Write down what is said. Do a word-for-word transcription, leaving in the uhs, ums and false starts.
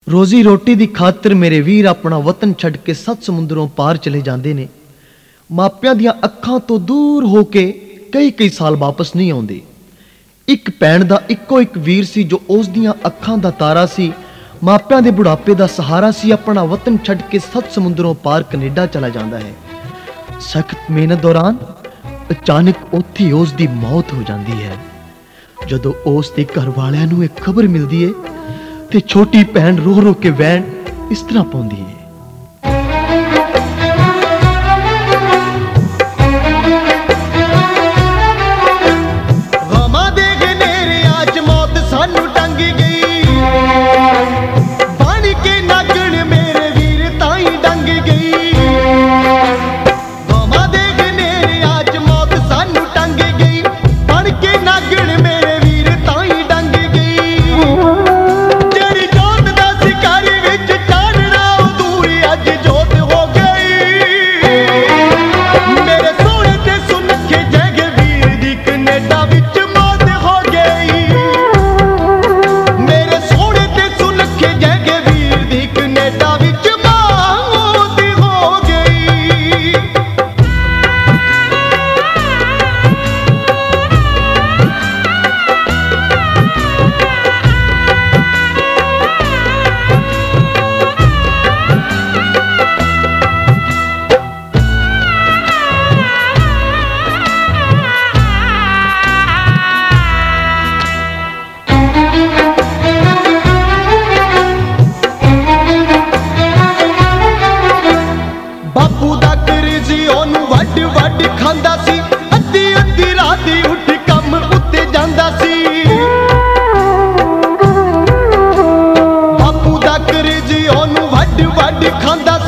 रोजी रोटी दी खातर मेरे वीर अपना वतन छड़ के सत समुद्रों पार चले जाते ने। मापियां दियां अखां तो दूर होके कई कई साल वापस नहीं आउंदे। एक भैन दा इक्को एक वीर सी जो उस दियां अखां दा तारा सी, मापियां दे बुढ़ापे दा सहारा सी। अपना वतन छड़ के सत समुद्रों पार कनेडा चला जाता है। सख्त मेहनत दौरान अचानक उत्थे उस दी मौत हो जाती है। जदों उस दे घर वालियां नूं एक खबर मिलती है ते छोटी भैन रो रो के वैन इस तरह पाउंदी है। खांदा